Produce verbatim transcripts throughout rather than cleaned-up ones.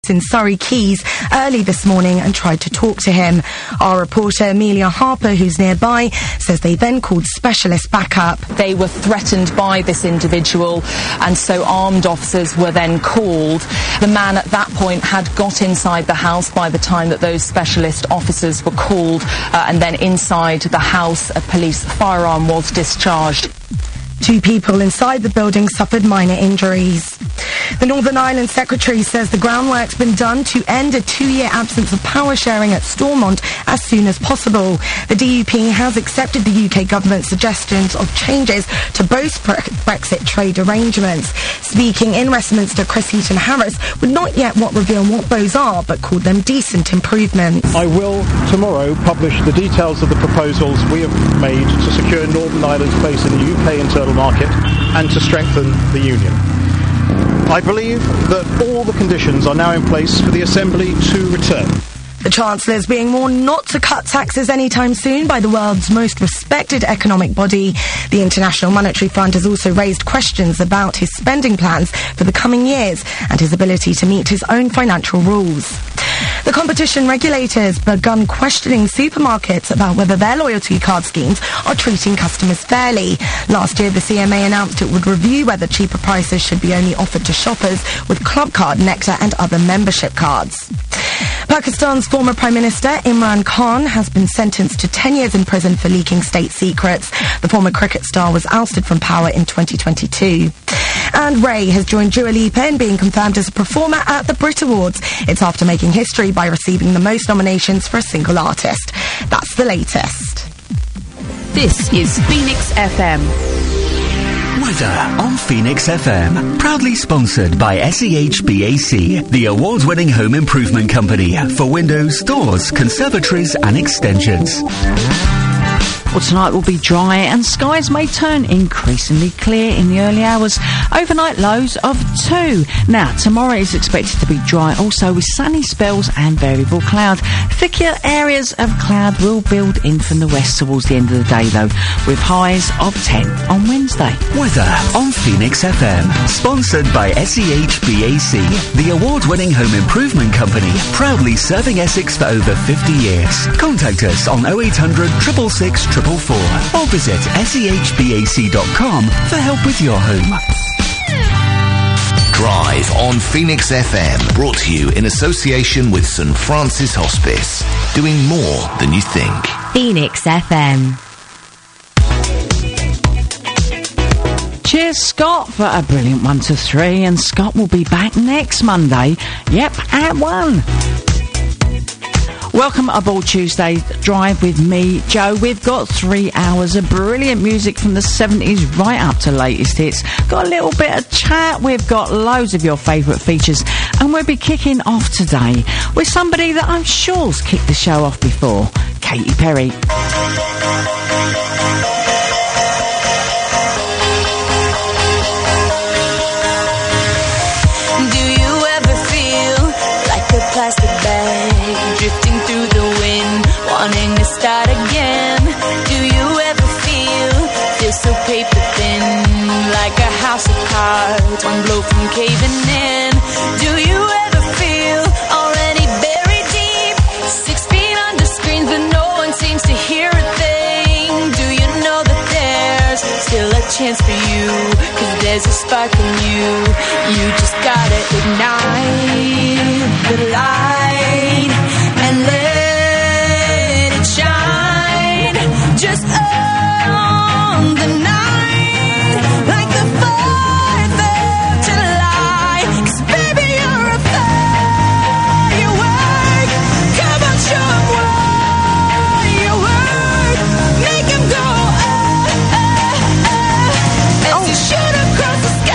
in Surrey Quays early this morning and tried to talk to him. Our reporter Amelia Harper, who's nearby, says they then called specialist backup. They were threatened by this individual, and so armed officers were then called. The man at that point had got inside the house by the time that those specialist officers were called, uh, and then inside the house a police firearm was discharged. Two people inside the building suffered minor injuries. The Northern Ireland Secretary says the groundwork's been done to end a two-year absence of power sharing at Stormont as soon as possible. The D U P has accepted the U K government's suggestions of changes to both bre- Brexit trade arrangements. Speaking in Westminster, Chris Heaton-Harris would not yet what reveal what those are, but called them decent improvements. I will tomorrow publish the details of the proposals we have made to secure Northern Ireland's place in the U K internal market and to strengthen the Union. I believe that all the conditions are now in place for the Assembly to return. The Chancellor is being warned not to cut taxes anytime soon by the world's most respected economic body. The International Monetary Fund has also raised questions about his spending plans for the coming years and his ability to meet his own financial rules. The competition regulator has begun questioning supermarkets about whether their loyalty card schemes are treating customers fairly. Last year, the C M A announced it would review whether cheaper prices should be only offered to shoppers with Club Card, Nectar and other membership cards. Pakistan's former Prime Minister Imran Khan has been sentenced to ten years in prison for leaking state secrets. The former cricket star was ousted from power in twenty twenty-two. And Ray has joined Dua Lipa in being confirmed as a performer at the Brit Awards. It's after making history by receiving the most nominations for a single artist. That's the latest. This is Phoenix F M. Weather on Phoenix F M, proudly sponsored by S E H B A C, the award-winning home improvement company for windows, doors, conservatories and extensions. Well, tonight will be dry and skies may turn increasingly clear in the early hours. Overnight lows of two. Now, tomorrow is expected to be dry also with sunny spells and variable cloud. Thicker areas of cloud will build in from the west towards the end of the day though, with highs of ten on Wednesday. Weather on Phoenix F M, sponsored by S E H B A C, the award-winning home improvement company, proudly serving Essex for over fifty years. Contact us on oh eight hundred, six six six, four four or visit S E H B A C dot com for help with your home. Drive on Phoenix F M, brought to you in association with St Francis Hospice, doing more than you think. Phoenix F M. Cheers, Scott, for a brilliant one to three, and Scott will be back next Monday. Yep, at one. Welcome aboard Tuesday Drive with me, Joe. We've got three hours of brilliant music from the seventies right up to latest hits. Got a little bit of chat. We've got loads of your favourite features. And we'll be kicking off today with somebody that I'm sure's kicked the show off before, Katy Perry. Plastic bag drifting through the wind, wanting to start again. Do you ever feel, feel so paper thin, like a house of cards, one blow from caving in? Do you ever feel already buried deep, six feet under screens but no one seems to hear a thing? Do you know that there's still a chance for you, cause there's a spark in you, you just gotta ignite the light and let it shine just on the night, like the fourth of July. 'Cause baby, you're a firework. Come on, show 'em what you work. Make 'em go oh, oh, oh, as you shoot across the sky.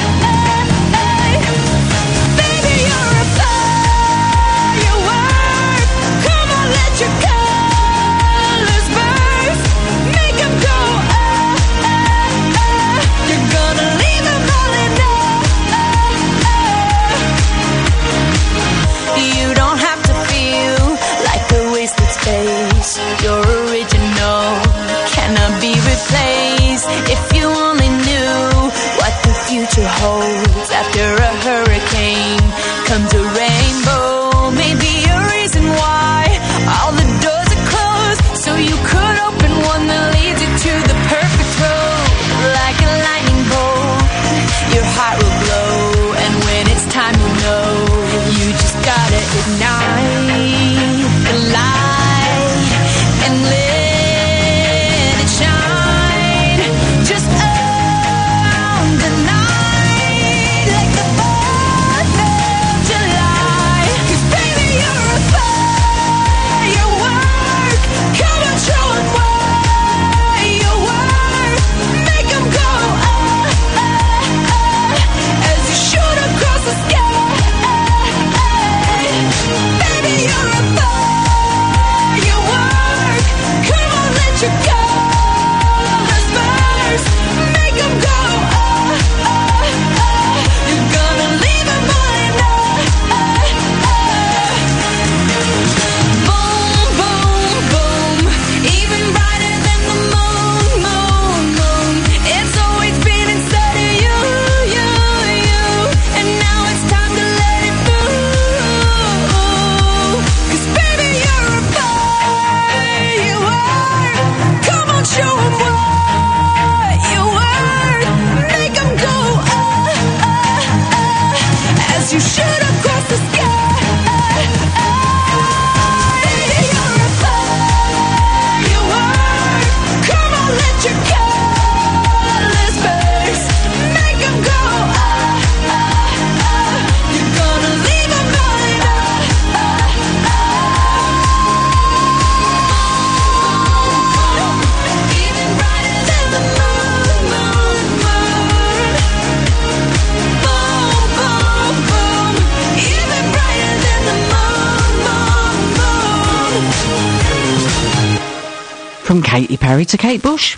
Your original cannot be replaced. If you only knew what the future holds, after a hurricane comes a rainbow. rainbow may be a reason why all the doors are closed, so you could open one that leads you to the perfect road. Like a lightning bolt, your heart will glow, and when it's time to know, you just gotta ignite the light and let it shine. Just own the night like the fourth of July. 'Cause baby, you're a firework. Come on, show 'em what you're worth. Make 'em go ah, ah, ah, as you shoot across the sky. Baby, you're a firework. Come on, let your colors burst. Make 'em go ah, ah, ah. You're gonna leave 'em blind. Ah, ah, ah. Boom, boom, boom. Even brighter than the moon, moon, moon. It's always been inside of you, you, you. And now it's time to let it through. 'Cause baby, you're a firework. Come on, show 'em what you're worth. Make 'em go ah, ah, ah, as you shoot across the sky. Baby, you're a firework. Come on, let your colors burst. Make 'em go ah, ah, ah. You're gonna leave 'em blind. Ah, ah, ah. Even brighter than the moon, moon, moon. Boom, boom, boom. Even brighter than the moon, moon, moon. From Katy Perry to Kate Bush.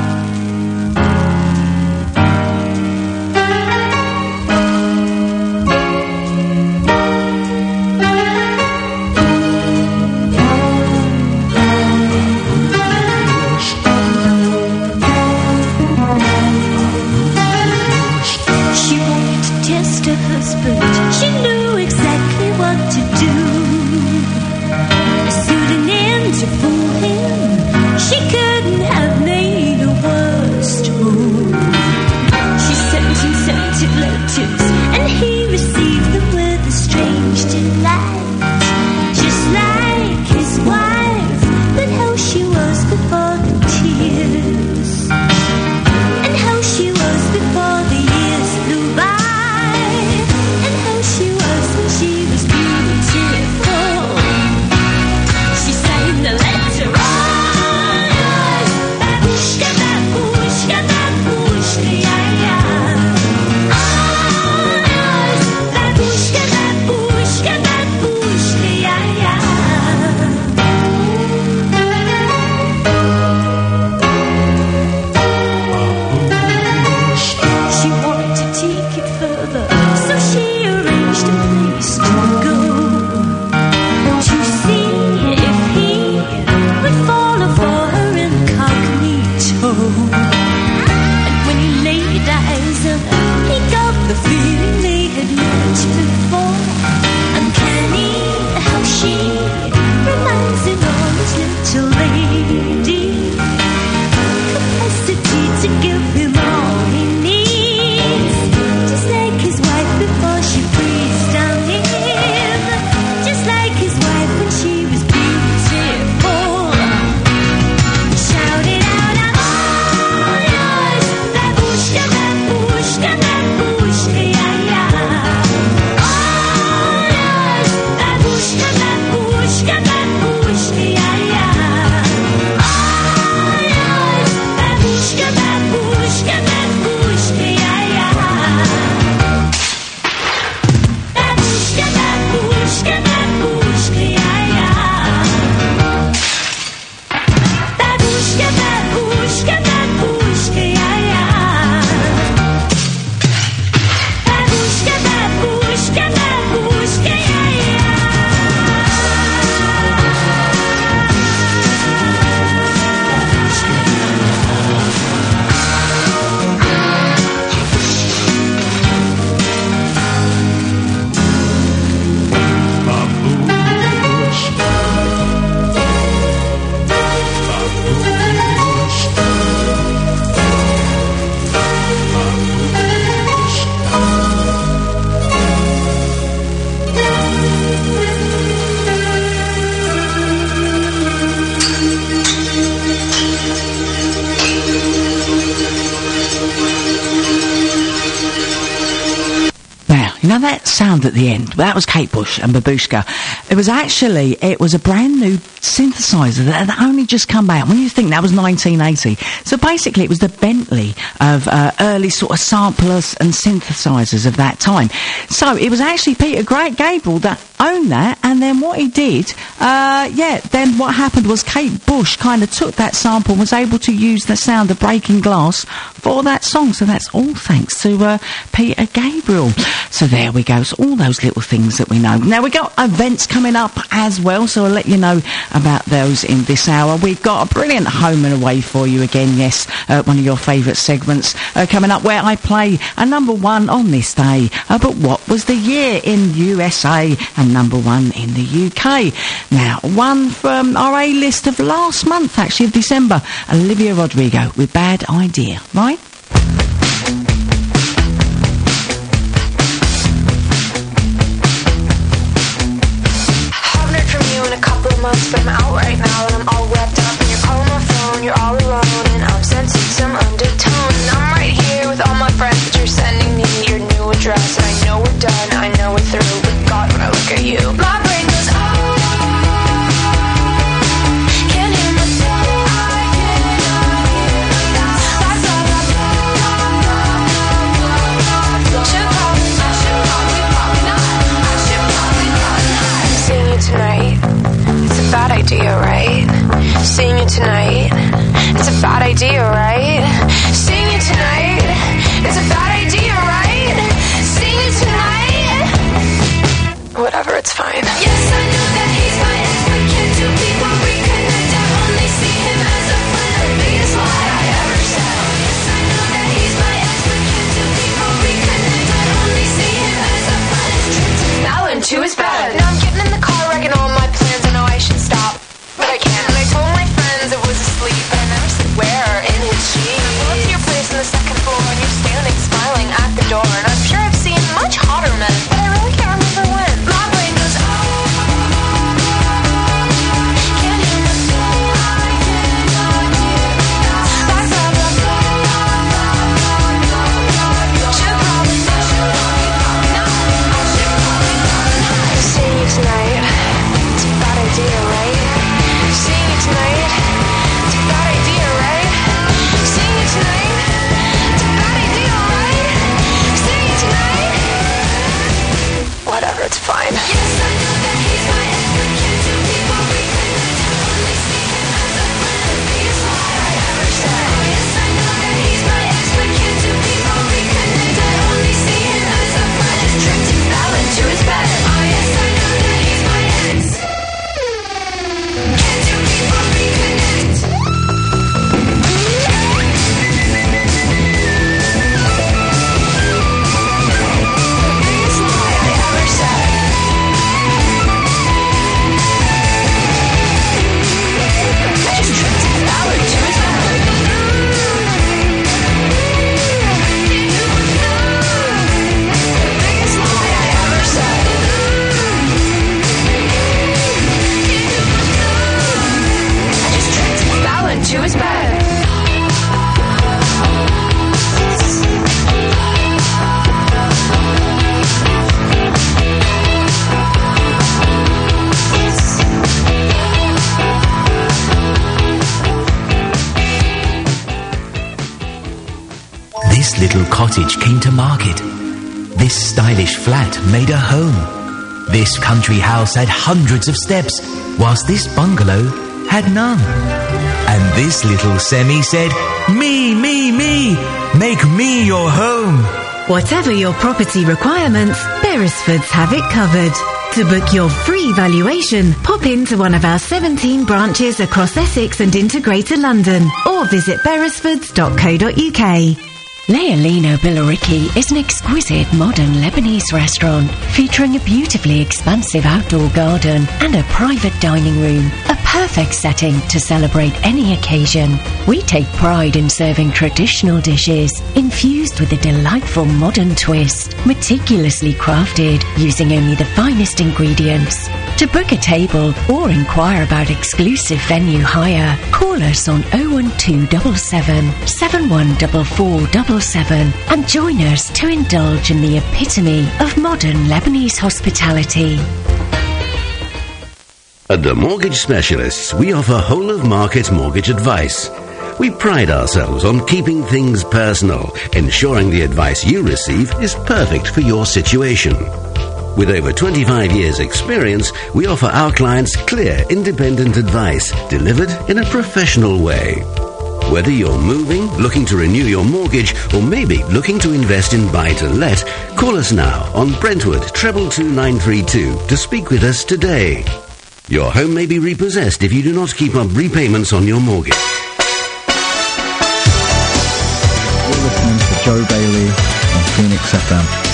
She wanted to test her husband. She knew exactly what to do. Suiting in to fool him. She couldn't have made a word. sound at the end. That was Kate Bush and Babushka. It was actually, it was a brand new synthesizer that had only just come out. When you think that was nineteen eighty. So basically it was the Bentley of uh, early sort of samplers and synthesizers of that time. So it was actually Peter Gabriel that owned that, and then what he did, uh, yeah, then what happened was Kate Bush kind of took that sample and was able to use the sound of breaking glass for that song. So that's all thanks to uh, Peter Gabriel. So there we go. So all those little things that we know. Now we've got events coming up as well, so I'll let you know about those in this hour. We've got a brilliant home and away for you again, yes, uh, one of your favourite segments uh, coming up where I play a number one on this day. Uh, but what was the year in U S A and number one in the U K? Now, one from our A-list of last month, actually, of December, Olivia Rodrigo with Bad Idea, right? Haven't heard from you in a couple of months, but I'm out right now and I'm all wrapped up and you're calling my phone, you're all alone and I'm sensing some undertone. And I'm right here with all my friends, but you're sending me your new address. And I know we're done, I know we're through, but God, when I look at you, my brain goes, oh. Tonight, it's a bad idea, right? Seeing you tonight, it's a bad idea, right? Seeing you tonight, it's a bad idea, right? Seeing you tonight, whatever, it's fine. Yes, I know that he's my ex, but can't two people reconnect? I only see him as a friend, the biggest lie I ever said. Yes, I know that he's my ex, but can't two people reconnect? I only see him as a friend. Tripped and fell into his bed. Now I'm getting in the car, wrecking all my plans. I know I should stop, but I can't. And I told my friends it was asleep, but I never said where. In his sheets. I pull up to your place on the second floor, and you're standing smiling at the door. And I'm sure I've seen much hotter men, but I really can't remember when. My brain goes, oh. Can't hear my soul. That's how I go. Should probably not. Should probably not. I should probably not. Seeing you tonight, it's a bad idea, right? Seeing you tonight, it's a bad idea, right? Seeing you tonight, it's a bad idea, right? Seeing you tonight, whatever, it's fine. Yes, I know that he's my ex, but can't two people reconnect? I only see him as a friend, the biggest lie I ever said. Yes, I know that he's my ex, but can't two people reconnect? I only see him as a friend, just tripped and fell into his bed. Oh yes, I know that he's my ex. Can't two people reconnect? Biggest lie I ever said. I just tripped and fell into his bed. Biggest lie I ever said. I just tripped and fell into his bed. This little cottage came to market. This stylish flat made a home. This country house had hundreds of steps, whilst this bungalow had none. And this little semi said, me, me, me, make me your home. Whatever your property requirements, Beresfords have it covered. To book your free valuation, pop into one of our seventeen branches across Essex and into Greater London, or visit beresfords dot co dot uk. Leolino Billericay is an exquisite modern Lebanese restaurant featuring a beautifully expansive outdoor garden and a private dining room, a perfect setting to celebrate any occasion. We take pride in serving traditional dishes infused with a delightful modern twist, meticulously crafted using only the finest ingredients. To book a table or inquire about exclusive venue hire, call us on oh one two seven seven, seven one four four twenty-four seven and join us to indulge in the epitome of modern Lebanese hospitality. At the Mortgage Specialists, we offer whole-of-market mortgage advice. We pride ourselves on keeping things personal, ensuring the advice you receive is perfect for your situation. With over twenty-five years' experience, we offer our clients clear, independent advice delivered in a professional way. Whether you're moving, looking to renew your mortgage, or maybe looking to invest in buy-to-let, call us now on Brentwood treble two nine three two to speak with us today. Your home may be repossessed if you do not keep up repayments on your mortgage. You're listening to Joe Bailey on Phoenix F M.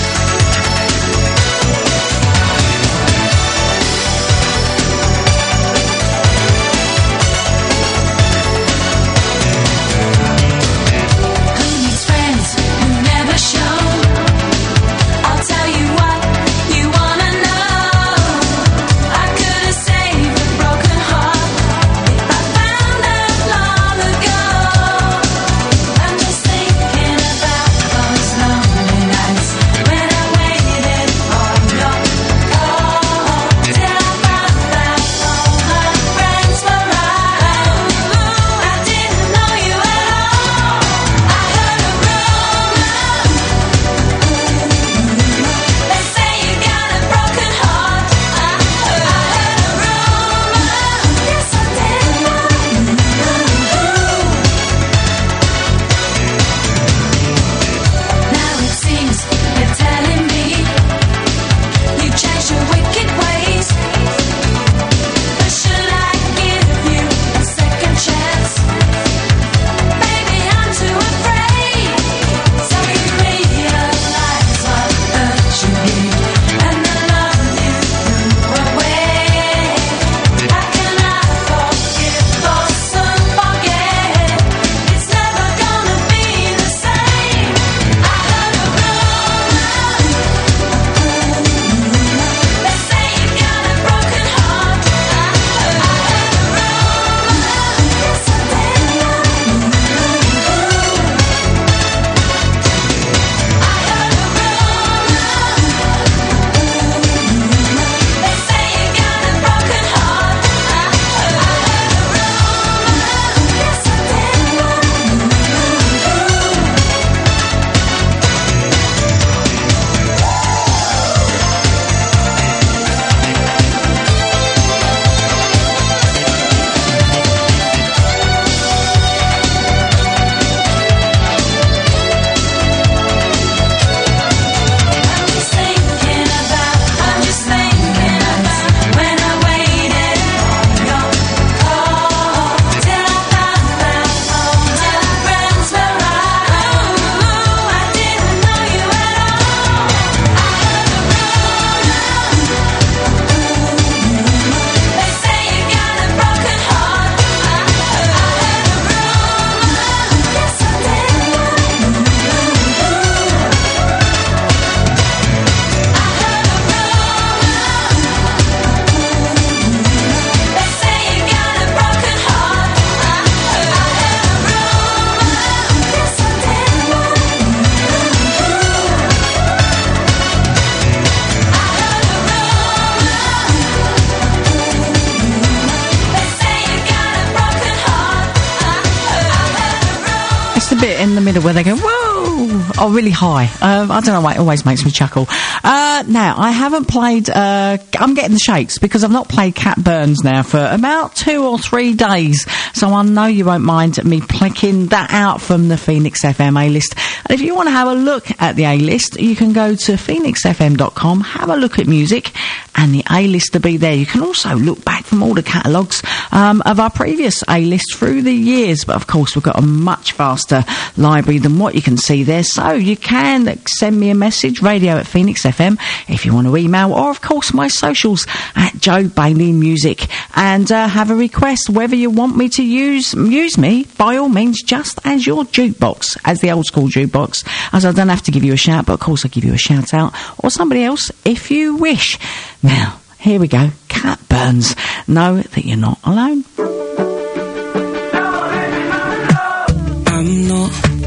In the middle where they go, whoa, oh, really high. Um, I don't know why, it always makes me chuckle. Uh, now, I haven't played, uh, I'm getting the shakes because I've not played Cat Burns now for about two or three days. So I know you won't mind me picking that out from the Phoenix F M A-list. And if you want to have a look at the A-list, you can go to phoenix f m dot com, have a look at music, and the A-list will be there. You can also look back from all the catalogues um, of our previous A-list through the years. But, of course, we've got a much vaster library than what you can see there. So you can send me a message, radio at Phoenix F M, if you want to email, or, of course, my socials at Joe Bailey Music. And uh, have a request, whether you want me to use use me, by all means, just as your jukebox, as the old-school jukebox, as I don't have to give you a shout, but, of course, I'll give you a shout-out, or somebody else, if you wish. Now, here we go. Cat Burns. Know that you're not alone. I'm not getting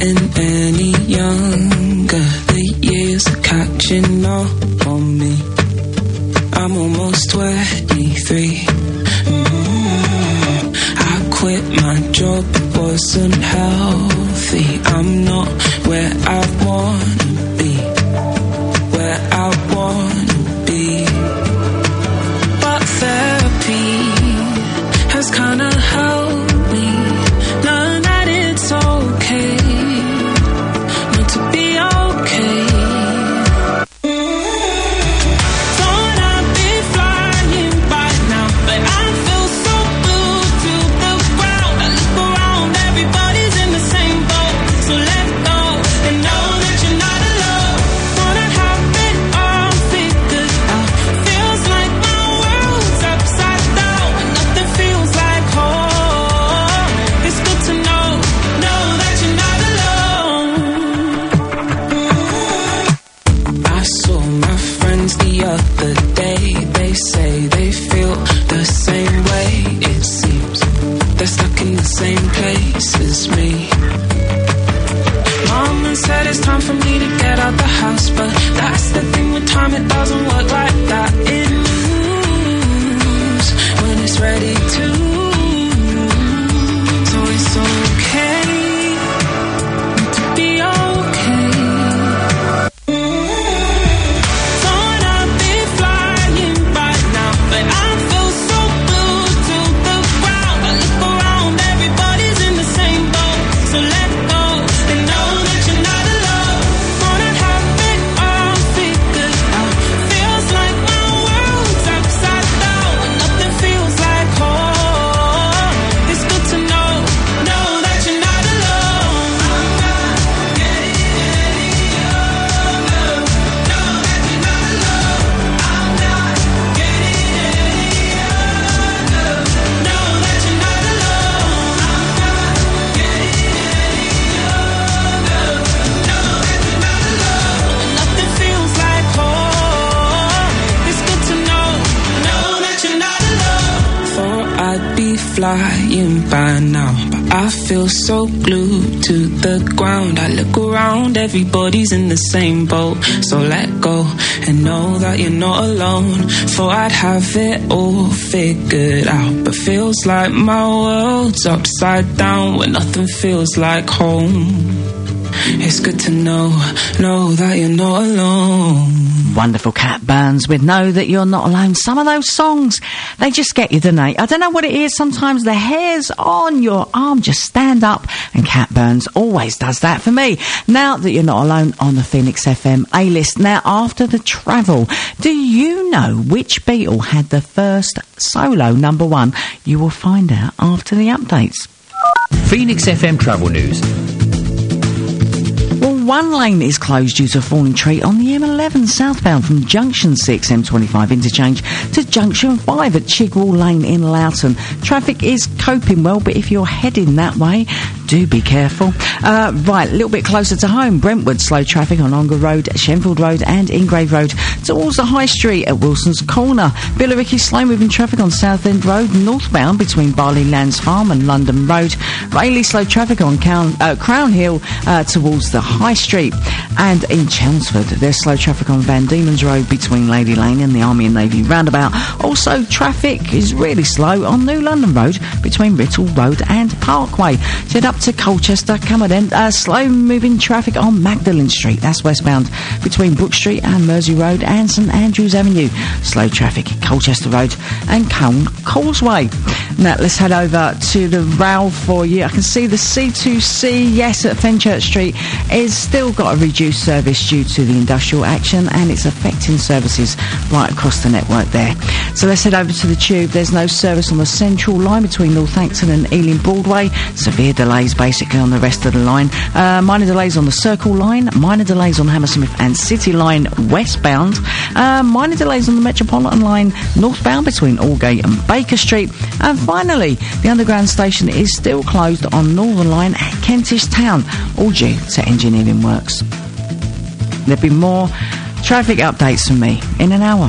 getting any younger. The years are catching up on me. I'm almost twenty-three. Mm-hmm. I quit my job, it wasn't healthy. I'm not where I wanna be, where I wanna be. But therapy has kinda helped me learn that it's okay not to be okay. Thought I'd be flying by now, but I feel so glued to the ground. I look around, everybody's in the same boat. So let go and know that you're not alone. Wanna have it all figured out. Feels like my world's upside down and nothing feels like home. It's good to know, know that you're not alone. I saw my friends the other day. They say they feel the same way. It seems they're stuck in the same place as me. Mama said it's time for me to get out the house, but that's the thing with time, it doesn't work like that. It moves when it's ready to. So it's okay to be okay. Thought I'd be flying by now, but I feel so glued to the ground. I look around, everybody's in the same boat. So let go and know that you're not alone. Wanna have it all figured out. Feels like my world's upside down and nothing feels like home. It's good to know, know that you're not alone. I'm not getting any younger. Know that you're not alone. I'm not getting any younger. Know that you're not alone. I'm not getting any younger. Know that you're not alone. And nothing feels like home. It's good to know, know that you're not alone. Thought I'd be flying by now, but I feel so glued to the ground. I look around, everybody's in the same boat. So let go and know that you're not alone. Thought I'd have it all figured out, but feels like my world's upside down when nothing feels like home. It's good to know, know that you're not alone. Wonderful Cat Burns with Know That You're Not Alone. Some of those songs, they just get you, don't they? I don't know what it is. Sometimes the hairs on your arm just stand up, and Cat Burns always does that for me. Now That You're Not Alone on the Phoenix F M A-list. Now, after the travel, do you know which Beatle had the first solo number one? You will find out after the updates. Phoenix F M Travel News. Well, one lane is closed due to a falling tree on the M eleven southbound from Junction six M twenty-five interchange to Junction five at Chigwell Lane in Loughton. Traffic is coping well, but if you're heading that way, do be careful. Uh, right, a little bit closer to home, Brentwood, slow traffic on Ongar Road, Shenfield Road and Ingrave Road towards the High Street at Wilson's Corner. Billericay, slow moving traffic on Southend Road, northbound between Barley Lands Farm and London Road. Rayleigh, slow traffic on Crown, uh, Crown Hill uh, towards the High Street. And in Chelmsford, there's slow traffic on Van Diemen's Road between Lady Lane and the Army and Navy roundabout. Also, traffic is really slow on New London Road between Writtle Road and Parkway. Head up to Colchester, come on then. Uh, slow moving traffic on Magdalen Street, that's westbound between Brook Street and Mersey Road and St Andrews Avenue. Slow traffic at Colchester Road and Colne Causeway. Now let's head over to the rail for you. I can see the C two C, yes, at Fenchurch Street is still got a reduced service due to the industrial action, and it's affecting services right across the network there. So let's head over to the Tube. There's no service on the Central line between Northampton and Ealing Broadway. Severe delays basically on the rest of the line. Uh, minor delays on the Circle line, minor delays on Hammersmith and City line westbound, uh, minor delays on the Metropolitan line northbound between Aldgate and Baker Street, and finally the underground station is still closed on Northern line at Kentish Town, all due to engineering works. There'll be more traffic updates from me in an hour.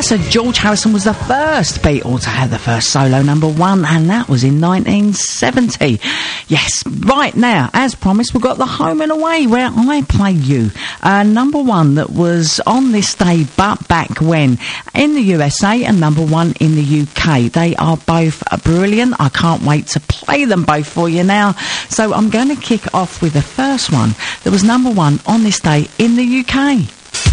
so George Harrison was the first Beatle to have the first solo number one, and that was in nineteen seventy. Yes, right now, as promised, we've got the Home and Away, where I play you. Uh, number one that was on this day, but back when, in the U S A, and number one in the U K. They are both brilliant. I can't wait to play them both for you now. So I'm going to kick off with the first one that was number one on this day in the U K.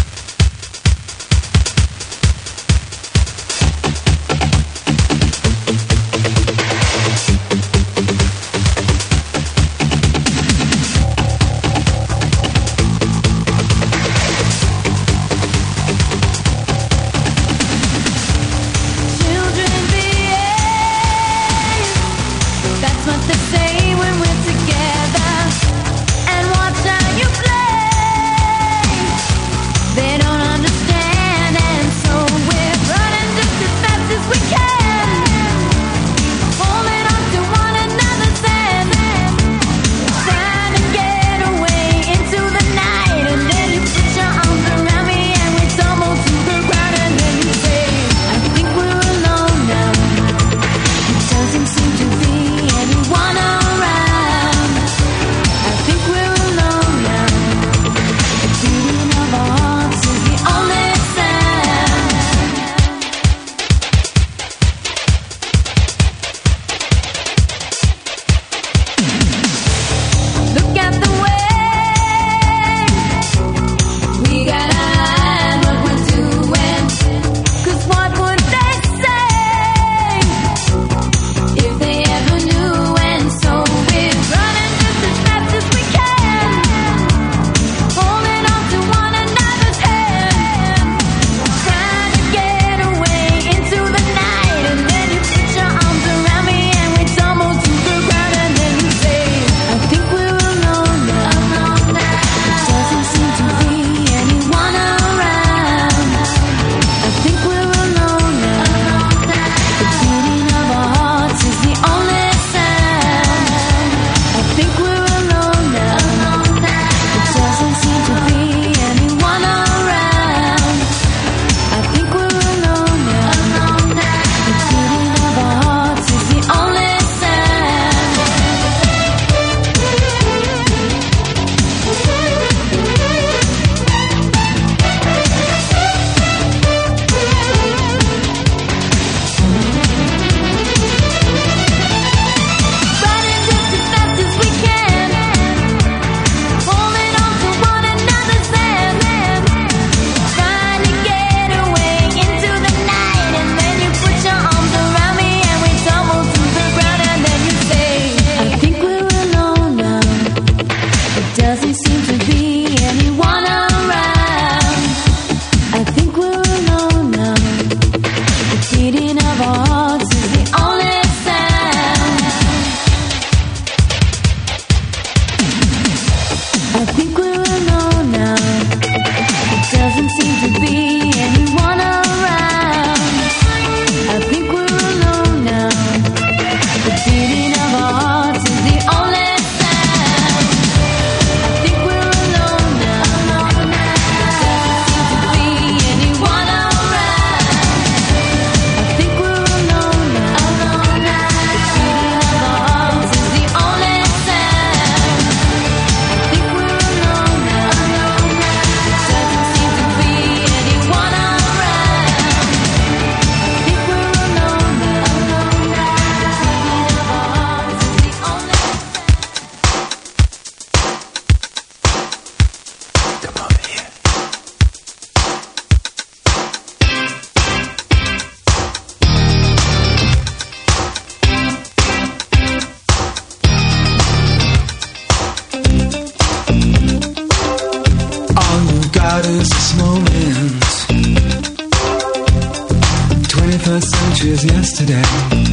Is yesterday.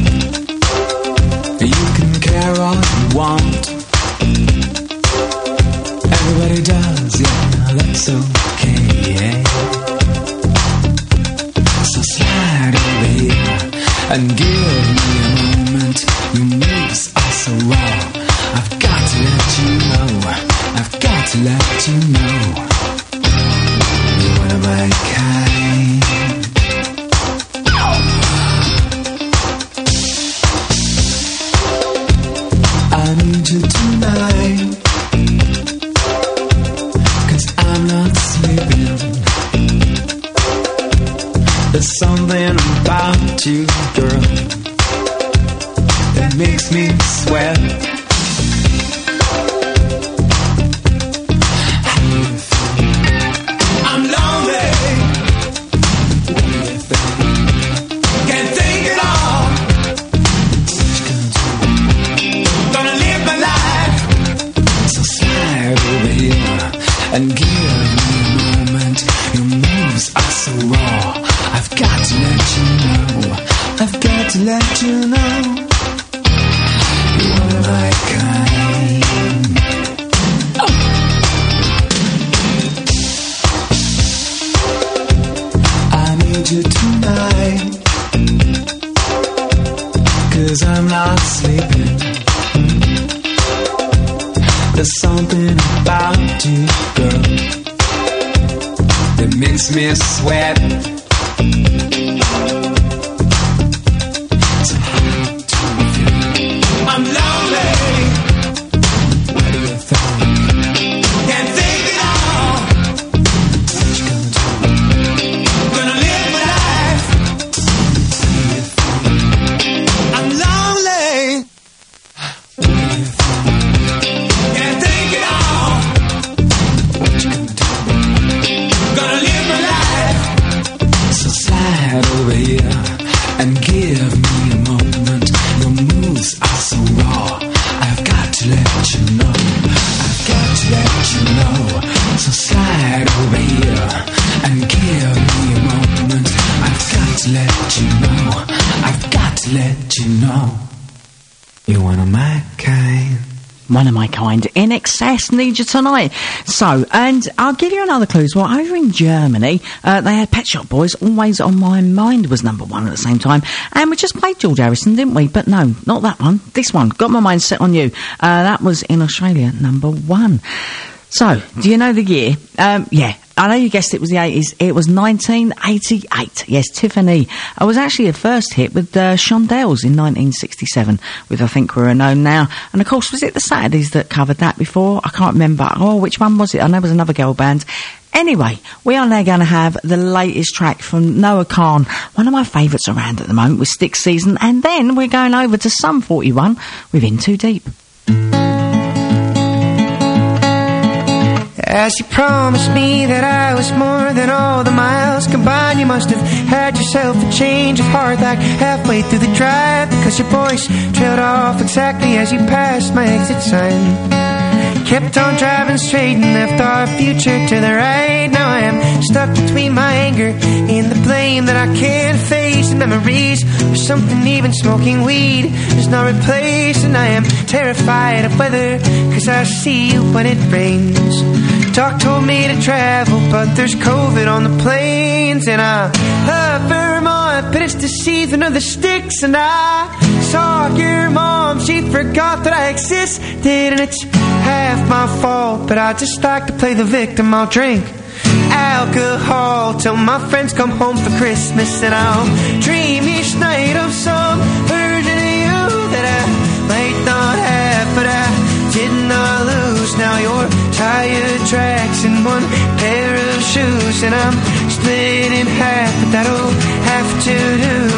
You can care all you want. Everybody does, yeah, that's okay, yeah. So slide over here and give me a moment. Your moves are so raw. I've got to let you know. I've got to let you know. You're one of my kind. something about you, girl, that makes me sweat. I'm lonely. Can't think at all. Gonna live my life. So slide over here and give me a moment. Your moves are so raw. I've got to let you know. I've got to let you know. You're my kind. Oh. I need you tonight, 'cause I'm not sleeping. There's something about you, girl, that makes me sweat. I'm lonely. What do you think? Can't think at all. What you gonna do? Gonna live my life. I'm lonely. What do you think? Can't think at all. What you gonna do? Gonna live my life. So slide over here and give me a moment. Your moves are so raw. I've got to let you know. I've got to let you know. So slide over here and give me a moment. I've got to let you know. I've got to let you know. You're one of my kind. One of my kind. In Excess need you tonight. So, and I'll give you another clue as well. Over in Germany, uh, they had Pet Shop Boys. Always on My Mind was number one at the same time. And we just played George Harrison, didn't we? But no, not that one. This one. Got My Mind Set on You. Uh, that was in Australia, number one. So, do you know the year? Um, yeah. I know you guessed it was the eighties. It was nineteen eighty-eight. Yes, Tiffany. It was actually a first hit with uh, Shondells in nineteen sixty-seven with I Think We're Known Now. And of course, was it the Saturdays that covered that before? I can't remember. Oh, which one was it? I know it was another girl band. Anyway, we are now going to have the latest track from Noah Khan, one of my favourites around at the moment with Stick Season. And then we're going over to Sum forty-one with In Too Deep. As you promised me that I was more than all the miles combined, you must have had yourself a change of heart like halfway through the drive, because your voice trailed off exactly as you passed my exit sign. Kept on driving straight and left our future to the right. Now I am stuck between my anger and the blame that I can't face. The memories of something even smoking weed does not replace. And I am terrified of weather, 'cause I see you when it rains. Doc told me to travel, but there's COVID on the planes. And I love Vermont, but it's the season of the sticks. And I saw your mom, she forgot that I existed. And it's half my fault, but I just like to play the victim. I'll drink alcohol till my friends come home for Christmas. And I'll dream each night of some version of you that I might not have, but I did not lose. Now you're tire tracks and one pair of shoes, and I'm split in half, but that'll have to do.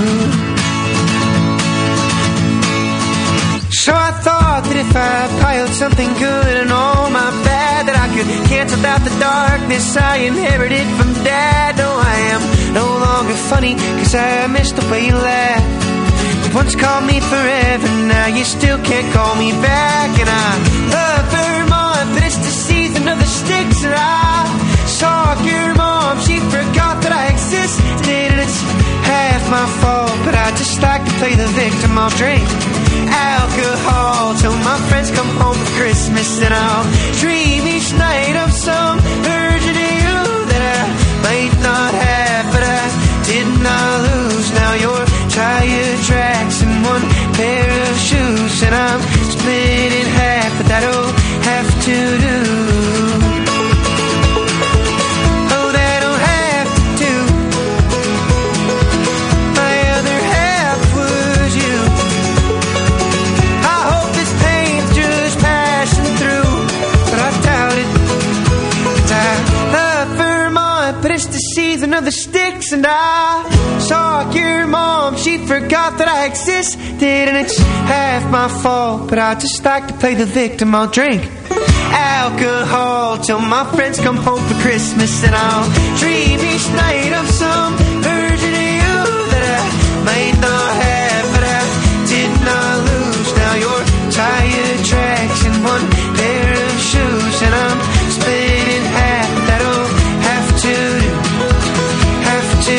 So I thought that if I piled something good and all my bad, that I could cancel out the darkness I inherited from Dad. No, I am no longer funny, 'cause I missed the way you laughed. You once called me forever, now you still can't call me back. And I love Vermont, but it's the season of the sticks. And I saw your mom, she forgot that I existed. And it's half my fault, but I just like to play the victim. I'll drink alcohol till my friends come home for Christmas. And I'll dream each night of some version of you that I might not have, but I did not lose. Now you're tire tracks and one pair of shoes, and I'm split in half, but that'll have to do. Oh, that'll have to do. My other half was you. I hope this pain's just passing through, but I doubt it. I love Vermont, but it's the season of the sticks. And I saw forgot that I existed, and it's half my fault, but I just like to play the victim. I'll drink alcohol till my friends come home for Christmas, and I'll dream each night of some version of you that I might not have, but I did not lose. Now your tire tracks in one pair of shoes, and I'm spinning half. That'll have to do, have to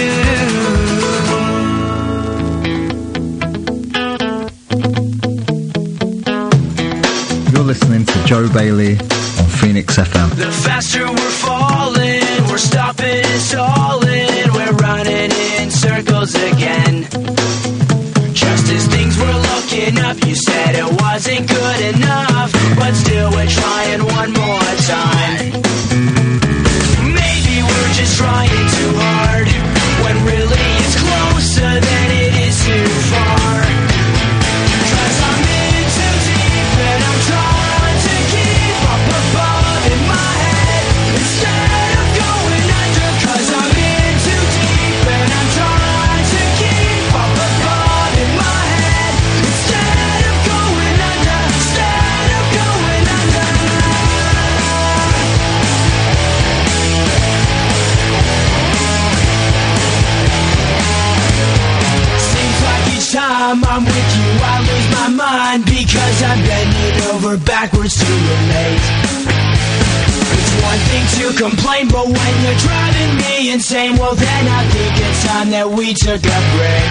do. You're listening to Joe Bailey on Phoenix F M. The faster we're falling, we're stopping and stalling, we're running in circles again. Just as things were looking up, you said it wasn't good enough, but still we're trying one more time. Maybe we're just trying too hard, when really it's closer than it is too far. 'Cause I'm in too deep and I'm trying to keep up above in my head instead of going under. 'Cause I'm in too deep and I'm trying to keep up above in my head instead of going under, instead of going under. Seems like each time I'm with you I lose my mind, because I'm bending over backwards to relate. It's one thing to complain, but when you're driving me insane, well then I think it's time that we took a break.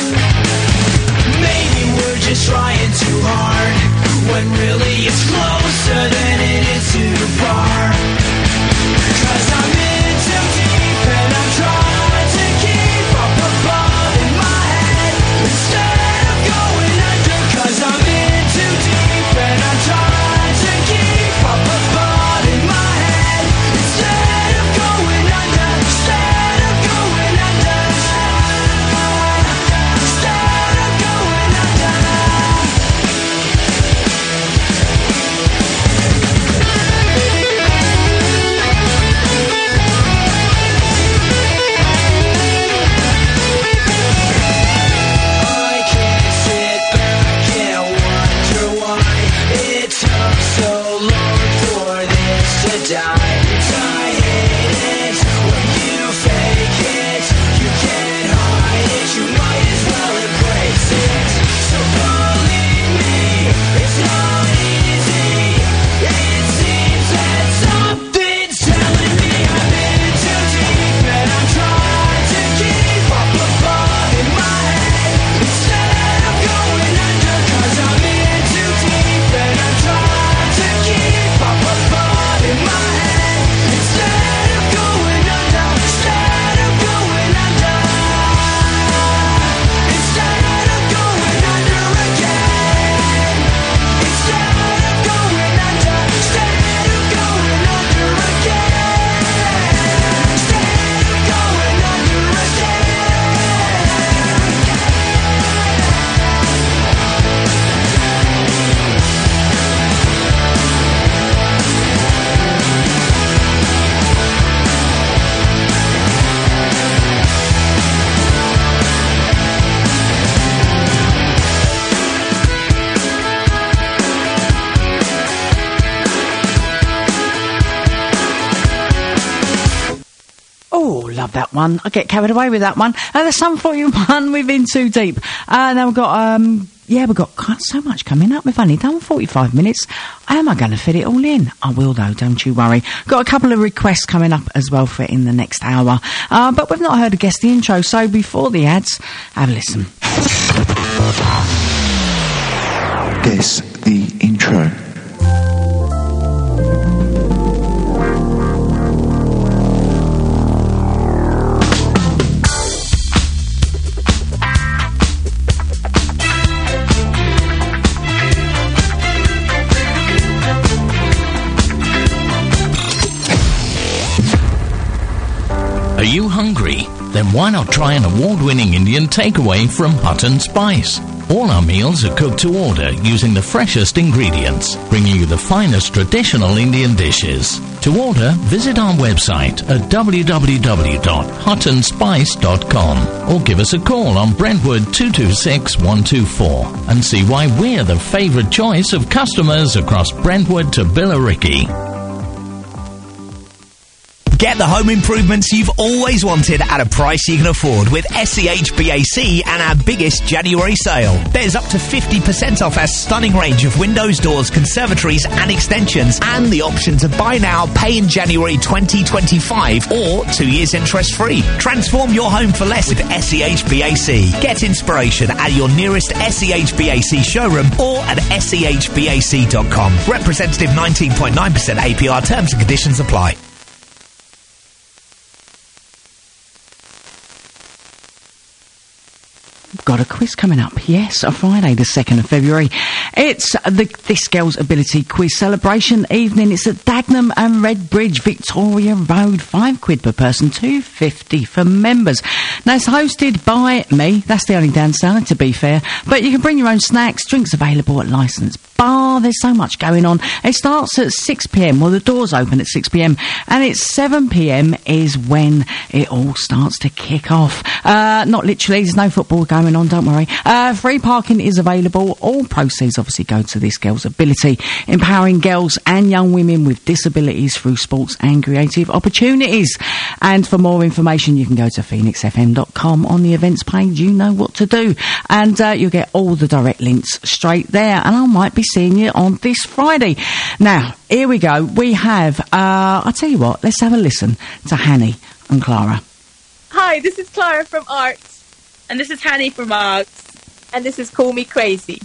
Maybe we're just trying too hard, when really it's closer than it is too far. 'Cause I'm in too deep and I'm trying to keep up above in my head instead of going under. 'Cause I'm in too deep and I'm trying to keep up above in my head instead of going under, instead of going under, instead of going under. I can't sit back and wonder why it took so long for this to die. 'Cause I hate it when you fake it. You can't hide it, you might as well embrace it. So believe me, it's not easy. It seems that something's telling me I'm in too deep and I'm trying to keep up above in my head instead of going under. 'Cause I'm in too deep and I'm trying to keep up above in my head instead of going under, instead of going under, instead of going under again, instead of going under, instead of going under again, instead of going under Oh, love that one. I get carried away with that one. Uh, the Sum forty-one, we've been too deep. Uh, now we've got, um, yeah, we've got quite so much coming up. We've only done forty-five minutes. How am I going to fit it all in? I will, though, don't you worry. Got a couple of requests coming up as well for in the next hour. Uh, but we've not heard a guest the intro, so before the ads, have a listen. Guess the intro. Are you hungry? Then why not try an award-winning Indian takeaway from Hut and Spice? All our meals are cooked to order using the freshest ingredients, bringing you the finest traditional Indian dishes. To order, visit our website at w w w dot hut and spice dot com or give us a call on Brentwood two two six one two four and see why we're the favourite choice of customers across Brentwood to Billericay. Get the home improvements you've always wanted at a price you can afford with S C H B A C and our biggest January sale. There's up to fifty percent off our stunning range of windows, doors, conservatories and extensions, and the option to buy now, pay in January twenty twenty-five or two years interest free. Transform your home for less with S C H B A C. Get inspiration at your nearest S C H B A C showroom or at S C H B A C dot com. Representative nineteen point nine percent A P R. Terms and conditions apply. Got a quiz coming up. Yes, a Friday, the second of February. It's the This Girl's Ability Quiz Celebration evening. It's at Dagenham and Redbridge, Victoria Road. Five quid per person, two fifty for members. Now, it's hosted by me. That's the only downside, to be fair. But you can bring your own snacks, drinks available at licensed bar. There's so much going on. It starts at six p m. Well, the doors open at six p m. And it's seven p m is when it all starts to kick off. Uh, not literally. There's no football going on. Don't worry. Uh, free parking is available. All proceeds obviously go to This Girl's Ability, empowering girls and young women with disabilities through sports and creative opportunities. And for more information, you can go to phoenix f m dot com on the events page. You know what to do. And uh, you'll get all the direct links straight there. And I might be seeing you on this Friday. Now, here we go. We have, uh, I'll tell you what, let's have a listen to Hanny and Clara. Hi, this is Clara from Arts. And this is Hanny from Arts. And this is Call Me Crazy.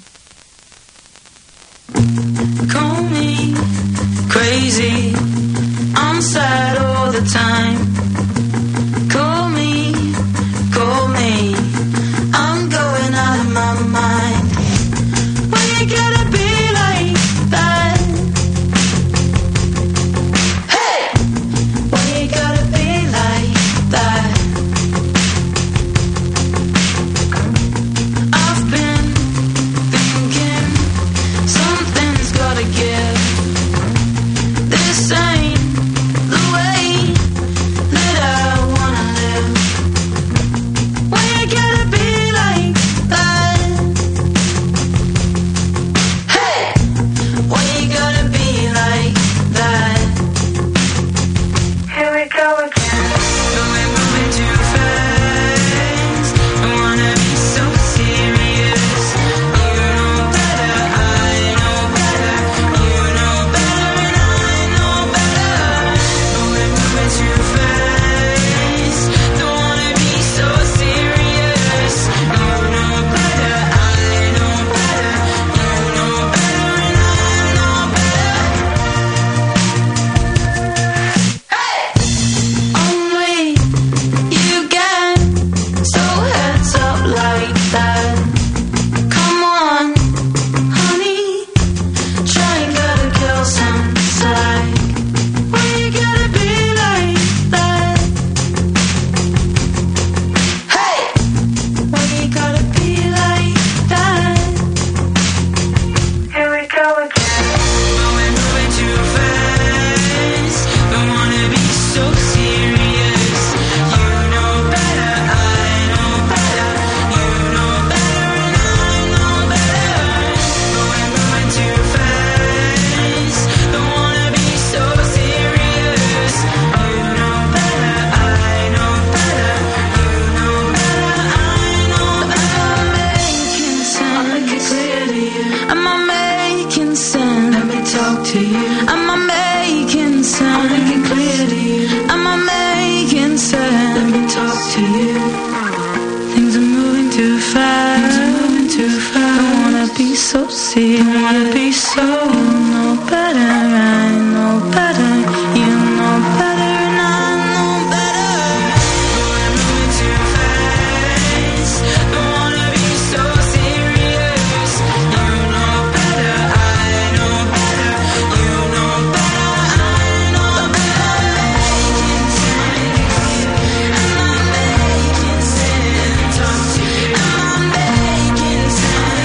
Call me crazy, I'm sad all the time. Call me, call me, I'm going out of my mind. Why you gotta be like that? Hey! Why you gotta be like that? I've been thinking something's gotta give. This ain't the way that I wanna live. Why you gotta be like that? Hey! Why you gotta be like that? Here we go again. We're moving too fast. I wanna be so serious. You know better, I know better. You know better and I know better. We're moving too fast. Don't wanna be so serious. You know better, I know better. You know better and I know better. Hey! Only you get so heads up like that. Come on, honey, try and get a girl some slack. Why you gotta be like that? Hey! Why you gotta be like that? Here we go again. We're moving too fast. Don't wanna be so serious. You know better, I know better. You know better and I know better. We're moving too fast. Don't wanna be so serious. You know better, I know better. You know better, I know better. Am I making sense? I'll make it clear to you. Am I making sense? Let me talk to you. Am I making sense? I'll make it clear to you. Am I making sense? Let me talk to you. Things are moving too fast. Things are moving too fast. Don't wanna be so serious. Don't wanna be so. You know better, I know better. You know better and I know better. We're moving too fast. Don't wanna be so serious. You know better, I know better. You know better, I know better. Making sense. Am I making sense? Talk to you. Am I making sense?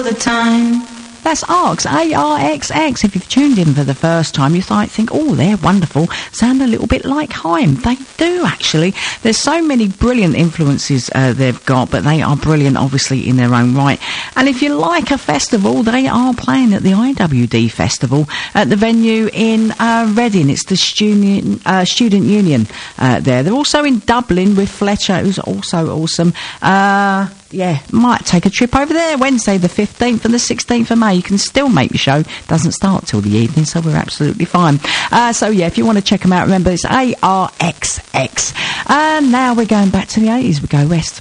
the time. That's Arx, A R X X. If you've tuned in for the first time, you might think, oh, they're wonderful. Sound a little bit like Haim. They do, actually. There's so many brilliant influences uh, they've got, but they are brilliant, obviously, in their own right. And if you like a festival, they are playing at the I W D Festival at the venue in uh, Reading. It's the Student, uh, Student Union uh, there. They're also in Dublin with Fletcher, who's also awesome. Uh... Yeah, might take a trip over there Wednesday the fifteenth and the sixteenth of May. You can still make the show. Doesn't start till the evening, so we're absolutely fine. Uh, so, yeah, if you want to check them out, remember it's A R X X. And now we're going back to the eighties. We go west.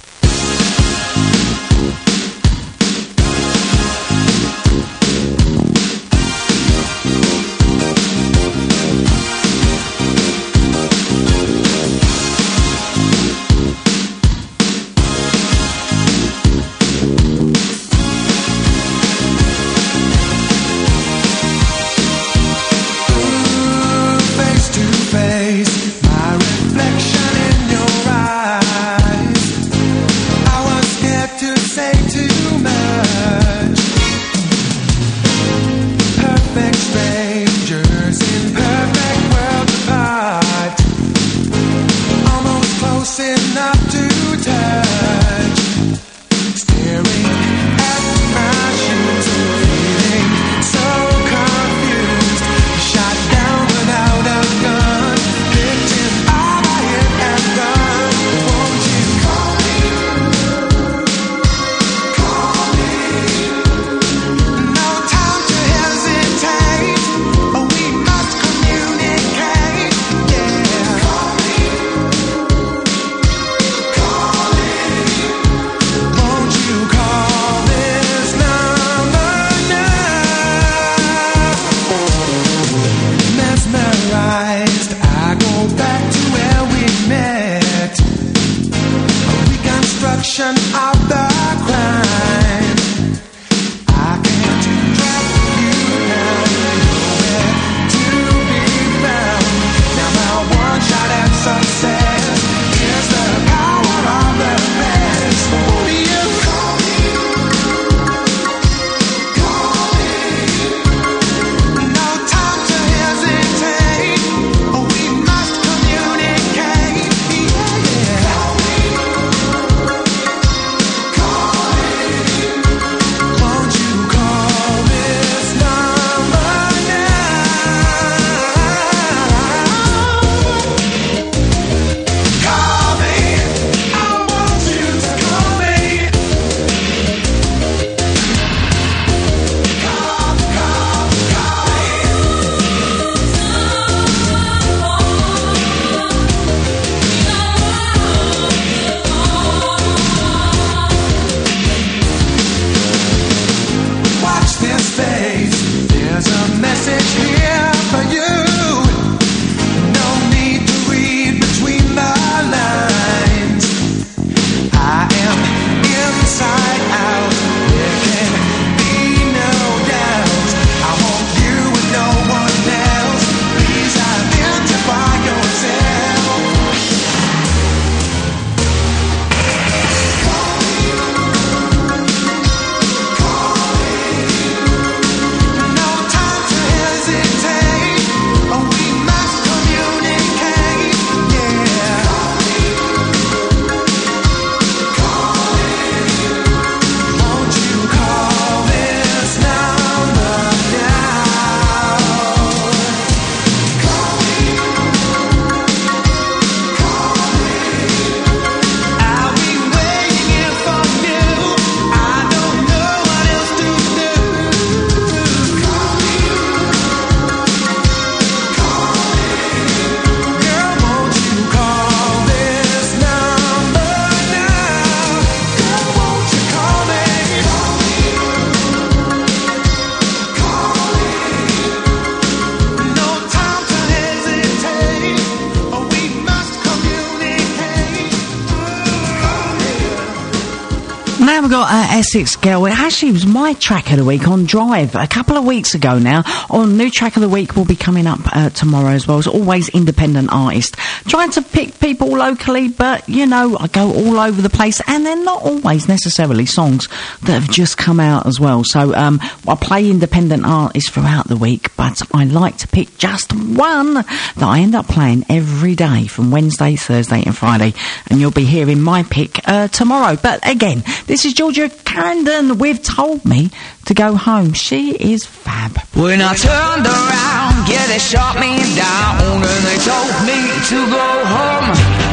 Now we've got uh, Essex Girl. It actually was my track of the week on Drive a couple of weeks ago now. On New Track of the Week will be coming up uh, tomorrow as well. As always, independent artist. Trying to pick people locally, but, you know, I go all over the place, and they're not always necessarily songs that have just come out as well. So um, I play independent artists throughout the week, but I like to pick just one that I end up playing every day from Wednesday, Thursday and Friday. And you'll be hearing my pick uh, tomorrow. But again, this is Georgia Crandon with Told Me to Go Home. She is fab. When I turned around, yeah, they shot me down and they told me to go home.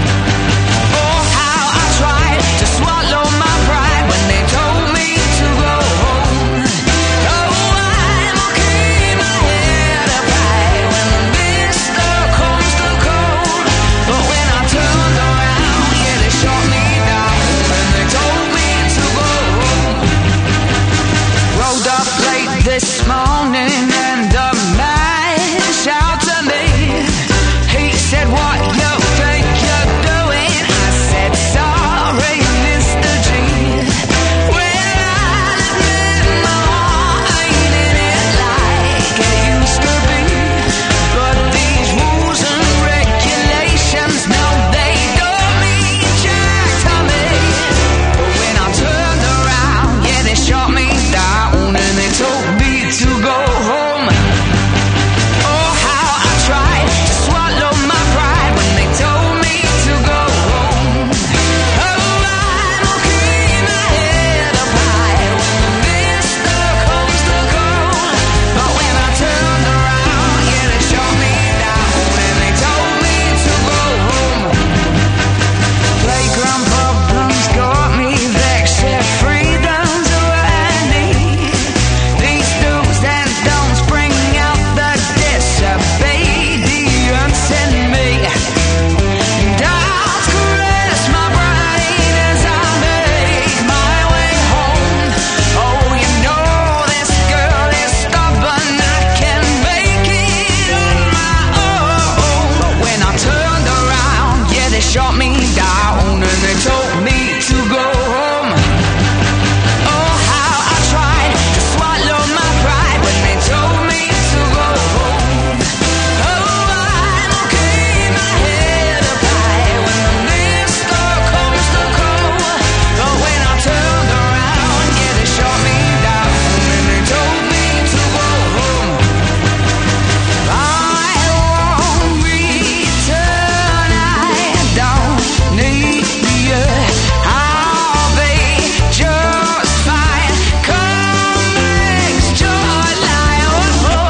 Oh, how I tried to swallow my pride when they told me to go home. Oh, I'm okay, my head up high when the mister comes to cold. But when I turned around, yeah, they shot me down and they told me to go home. Rolled up late this morning and a man shouted to me. He said, what you think you're doing? I said, sorry, Mister G. Well, I'll admit my heart ain't in it like it used to be. But these rules and regulations, no, they don't mean jack to me. But when I turned around, yeah, they shot me down and they told me to go home. Oh, how I tried to swallow my pride when they told me to go home. Oh, I'm okay, my head up high when the mister comes to cold. But when I turned around, yeah, they shot me down and they told me to go home. Playground problems got me vexed, yeah, freedom's what I need. These do's and don'ts bring out the disobedience in me. Doubts caress my brain as I make my way home. Oh, you know this girl is stubborn, I can make it on my own. But when I turned around, yeah, they shot me down and they told me to go home. Oh, how I tried to swallow my pride when they told me to go home. Oh, I'm okay, my head up high when the mister comes to cold. But when I turned around, yeah, they shot me down and they told me to go home. I won't return, I don't need you. I'll be just fine. Come next July, oh, oh.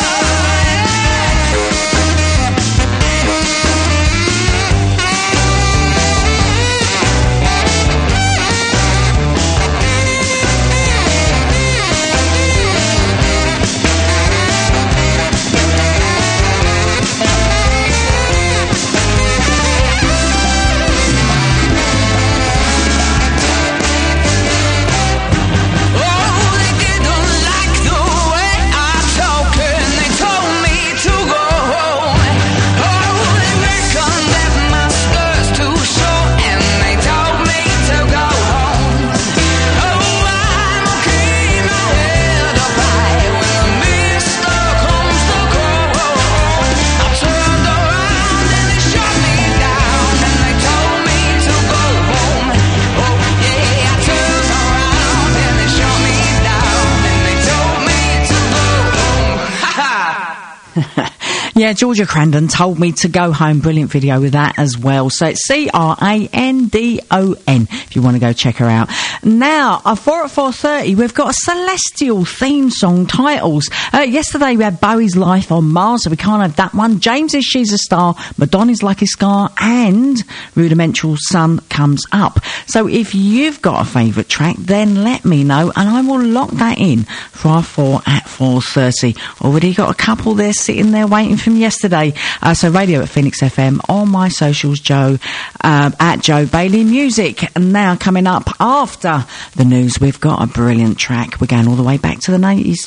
Oh, they didn't like the way I talk and they told me to go home. Oh, they reckon that my skirt's too short and they told me to go home. Oh, I'm okay, my head up high when the mister comes to cold. I turned around and they shot me down and they told me to go home. Oh, yeah, I turned around and they shot me down and they told me to go home. Ha ha! Yeah, Georgia Crandon Told Me to Go Home. Brilliant video with that as well. So it's C R A N D O N if you want to go check her out. Now, uh, four at four thirty, we've got a Celestial theme song titles. Uh, yesterday we had Bowie's Life on Mars, so we can't have that one. James's She's a Star, Madonna's Lucky Scar, and Rudimental Sun Comes Up. So if you've got a favourite track, then let me know and I will lock that in for our four at four thirty. Already got a couple there sitting there waiting for me yesterday. Uh, so radio at Phoenix F M, on my socials, Joe, um, at Joe Bailey Music. And now coming up after the news, we've got a brilliant track. We're going all the way back to the nineties.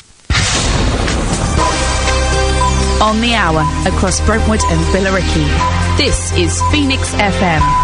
On the hour, across Brentwood and Billericay. This is Phoenix F M.